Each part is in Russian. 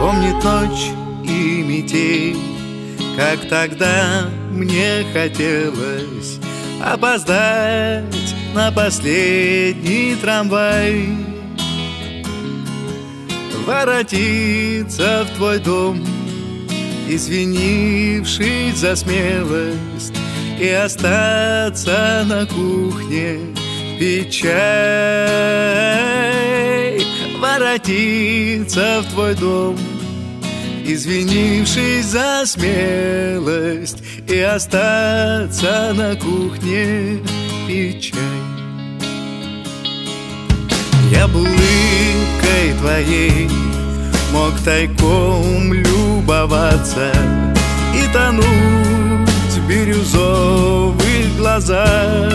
помнит ночь и метель, как тогда мне хотелось опоздать на последний трамвай, воротиться в твой дом, извинившись за смелость, и остаться на кухне пить чай. Воротиться в твой дом, извинившись за смелость, и остаться на кухне пить чай. Я бы улыбкой твоей мог тайком любоваться и тонуть в бирюзовых глазах.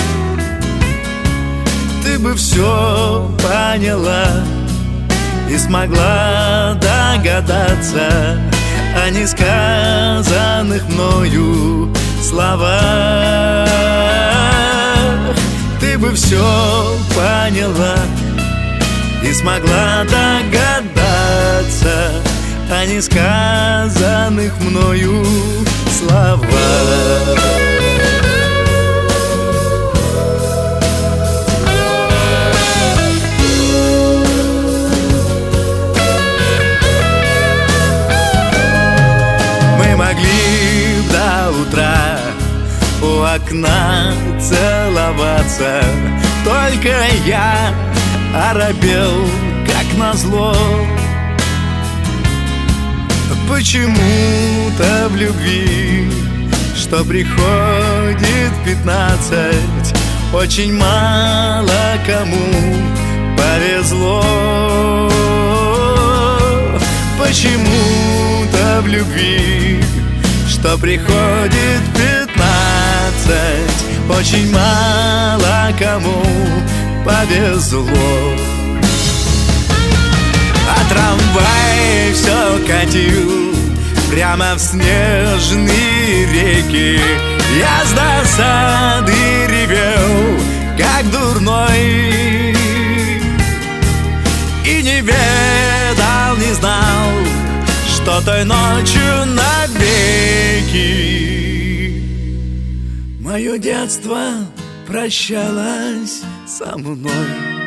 Ты бы все поняла и смогла догадаться о несказанных мною словах. Ты бы все поняла и смогла догадаться о несказанных мною словах. Мы могли до утра у окна целоваться, только я оробел, как назло. Почему-то в любви, что приходит 15, очень мало кому повезло. Почему-то в любви, что приходит 15, очень мало кому повезло. А трамвай все катил прямо в снежные реки. Я с досады ревел, как дурной, и не ведал, не знал, что той ночью навеки мое детство прощалось со мной.